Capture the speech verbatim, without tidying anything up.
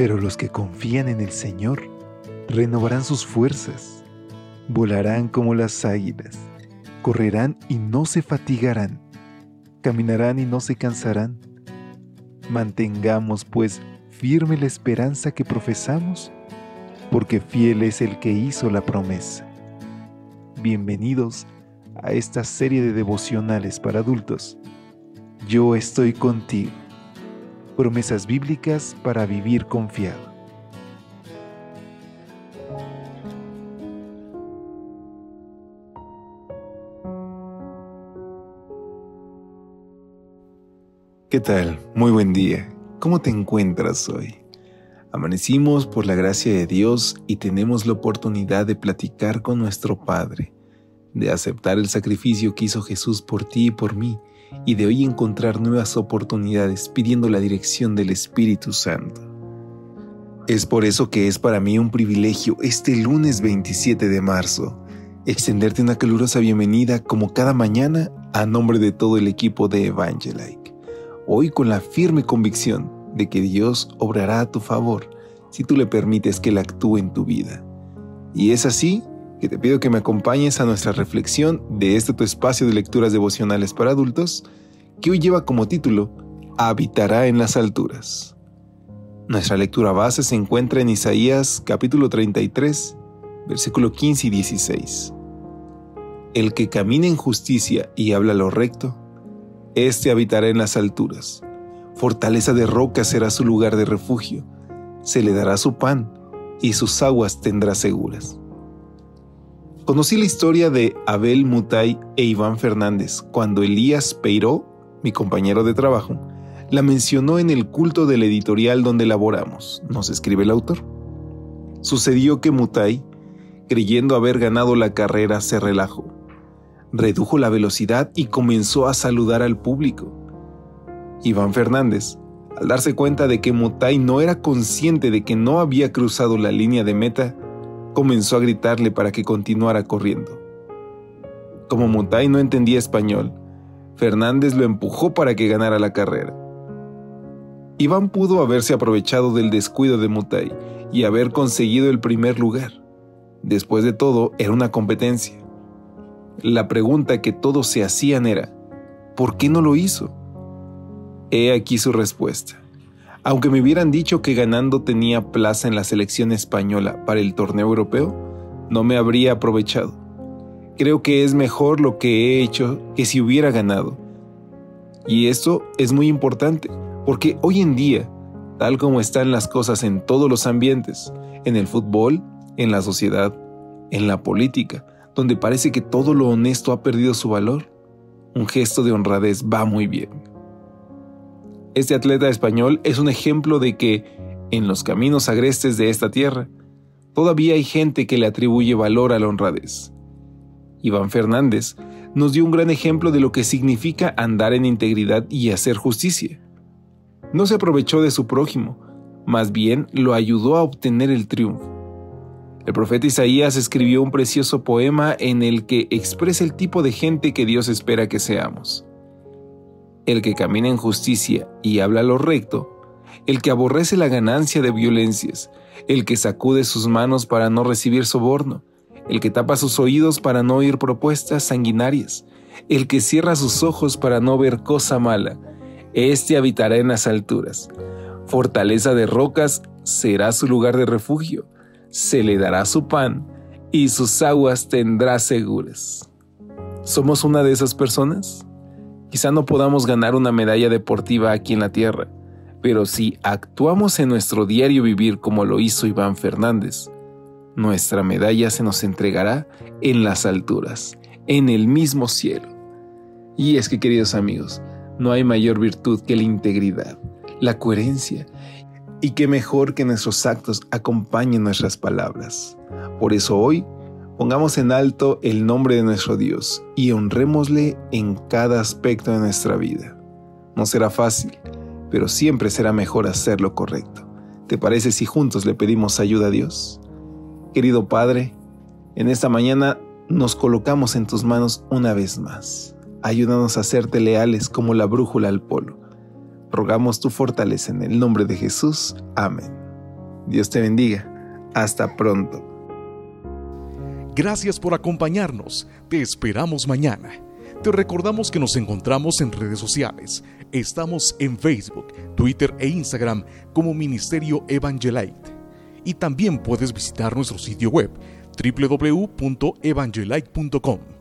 Pero los que confían en el Señor renovarán sus fuerzas, volarán como las águilas, correrán y no se fatigarán, caminarán y no se cansarán. Mantengamos, pues, firme la esperanza que profesamos, porque fiel es el que hizo la promesa. Bienvenidos a esta serie de devocionales para adultos. Yo estoy contigo. Promesas bíblicas para vivir confiado. ¿Qué tal? Muy buen día. ¿Cómo te encuentras hoy? Amanecimos por la gracia de Dios y tenemos la oportunidad de platicar con nuestro Padre, de aceptar el sacrificio que hizo Jesús por ti y por mí, y de hoy encontrar nuevas oportunidades pidiendo la dirección del Espíritu Santo. Es por eso que es para mí un privilegio este lunes veintisiete de marzo extenderte una calurosa bienvenida como cada mañana a nombre de todo el equipo de Evangelike. Hoy con la firme convicción de que Dios obrará a tu favor si tú le permites que Él actúe en tu vida. Y es así que te pido que me acompañes a nuestra reflexión de este tu espacio de lecturas devocionales para adultos, que hoy lleva como título Habitará en las alturas. Nuestra lectura base se encuentra en Isaías capítulo treinta y tres, versículo quince y dieciséis. El que camina en justicia y habla lo recto, éste habitará en las alturas. Fortaleza de roca será su lugar de refugio. Se le dará su pan y sus aguas tendrá seguras. Conocí la historia de Abel Mutay e Iván Fernández cuando Elías Peiró, mi compañero de trabajo, la mencionó en el culto del editorial donde laboramos, nos escribe el autor. Sucedió que Mutay, creyendo haber ganado la carrera, se relajó. Redujo la velocidad y comenzó a saludar al público. Iván Fernández, al darse cuenta de que Mutay no era consciente de que no había cruzado la línea de meta, comenzó a gritarle para que continuara corriendo. Como Mutay no entendía español, Fernández lo empujó para que ganara la carrera. Iván pudo haberse aprovechado del descuido de Mutay y haber conseguido el primer lugar. Después de todo, era una competencia. La pregunta que todos se hacían era, ¿por qué no lo hizo? He aquí su respuesta. Aunque me hubieran dicho que ganando tenía plaza en la selección española para el torneo europeo, no me habría aprovechado. Creo que es mejor lo que he hecho que si hubiera ganado. Y esto es muy importante, porque hoy en día, tal como están las cosas en todos los ambientes, en el fútbol, en la sociedad, en la política, donde parece que todo lo honesto ha perdido su valor, un gesto de honradez va muy bien. Este atleta español es un ejemplo de que, en los caminos agrestes de esta tierra, todavía hay gente que le atribuye valor a la honradez. Iván Fernández nos dio un gran ejemplo de lo que significa andar en integridad y hacer justicia. No se aprovechó de su prójimo, más bien lo ayudó a obtener el triunfo. El profeta Isaías escribió un precioso poema en el que expresa el tipo de gente que Dios espera que seamos. El que camina en justicia y habla lo recto, el que aborrece la ganancia de violencias, el que sacude sus manos para no recibir soborno, el que tapa sus oídos para no oír propuestas sanguinarias, el que cierra sus ojos para no ver cosa mala, éste habitará en las alturas. Fortaleza de rocas será su lugar de refugio, se le dará su pan y sus aguas tendrá seguras. ¿Somos una de esas personas? Quizá no podamos ganar una medalla deportiva aquí en la tierra, pero si actuamos en nuestro diario vivir como lo hizo Iván Fernández, nuestra medalla se nos entregará en las alturas, en el mismo cielo. Y es que, queridos amigos, no hay mayor virtud que la integridad, la coherencia, y qué mejor que nuestros actos acompañen nuestras palabras. Por eso hoy, pongamos en alto el nombre de nuestro Dios y honrémosle en cada aspecto de nuestra vida. No será fácil, pero siempre será mejor hacer lo correcto. ¿Te parece si juntos le pedimos ayuda a Dios? Querido Padre, en esta mañana nos colocamos en tus manos una vez más. Ayúdanos a serte leales como la brújula al polo. Rogamos tu fortaleza en el nombre de Jesús. Amén. Dios te bendiga. Hasta pronto. Gracias por acompañarnos. Te esperamos mañana. Te recordamos que nos encontramos en redes sociales. Estamos en Facebook, Twitter e Instagram como Ministerio Evangelite. Y también puedes visitar nuestro sitio web doble u doble u doble u punto evangelite punto com.